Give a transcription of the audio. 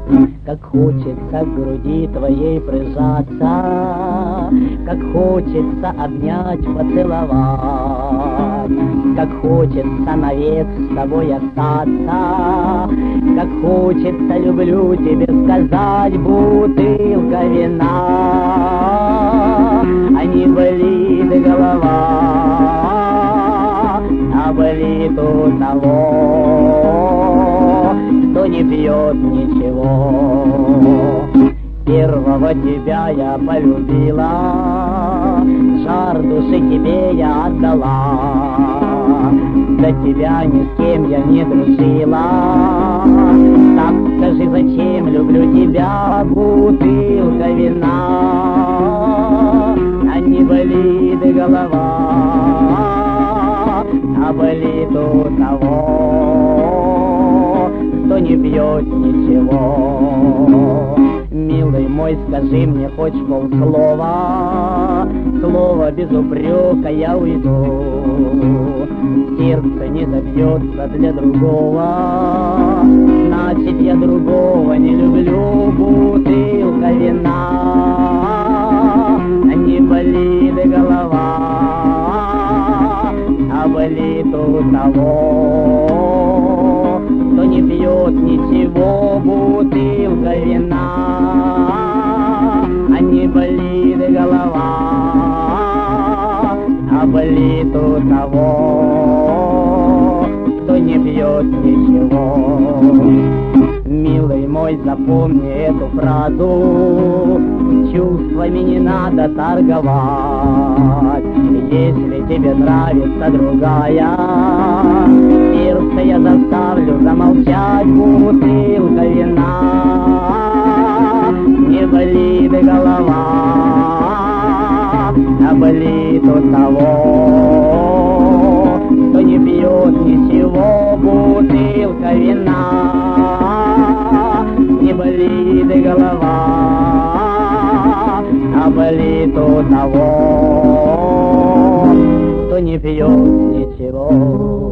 Как хочется к груди твоей прижаться, как хочется обнять, поцеловать, как хочется навек с тобой остаться, как хочется, люблю тебе сказать, бутылка вина, а не болит голова, а болит у того, кто не пьет ничего. Первого тебя я полюбила, жар души тебе я отдала, до тебя ни с кем я не дружила. Так скажи, зачем люблю тебя, бутылка вина, а не болит голова, а болит у того, кто не пьет ничего. Милый мой, скажи мне хоть полслова, слово без упрека я уйду. Сердце не забьется для другого, значит я другого не люблю. Бутылка вина, не болит голова, а болит у того, кто не пьет ничего. Бутылка вина, а не болит голова, а болит у того, кто не пьет ничего. Милый мой, запомни эту фразу, чувствами не надо торговать. Если тебе нравится другая, сердце я заставлю замолчать. Бутылка вина, не болит голова, а болит у того, кто не пьет ничего. Бутылка вина, не болит голова, а болит у того, кто не пьет ничего.